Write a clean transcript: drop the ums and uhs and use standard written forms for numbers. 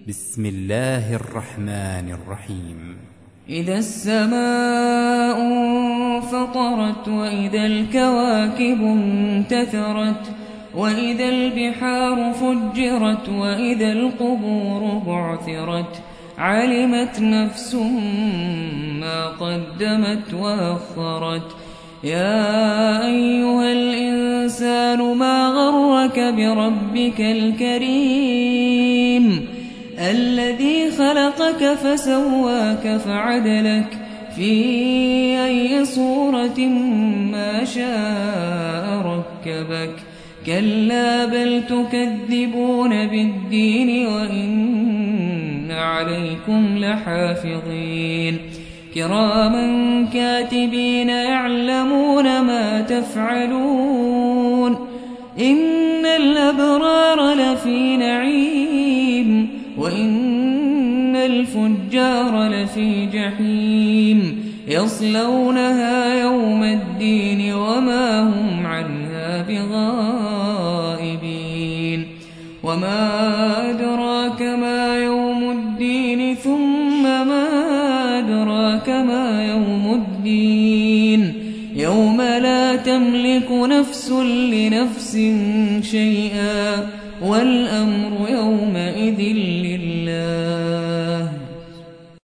بسم الله الرحمن الرحيم. إذا السماء انفطرت وإذا الكواكب انتثرت وإذا البحار فجرت وإذا القبور بعثرت علمت نفس ما قدمت وأخرت. يا أيها الإنسان ما غرك بربك الكريم الذي خلقك فسواك فعدلك في أي صورة ما شاء ركبك. كلا بل تكذبون بالدين وإن عليكم لحافظين كراما كاتبين يعلمون ما تفعلون. إن الأبرار لفي نعيم وإن الفجار لفي جحيم يصلونها يوم الدين وما هم عنها بغائبين. وما أدراك ما يوم الدين ثم ما أدراك ما يوم الدين يوم لا تملك نفس لنفس شيئا والأمر يومئذ لله.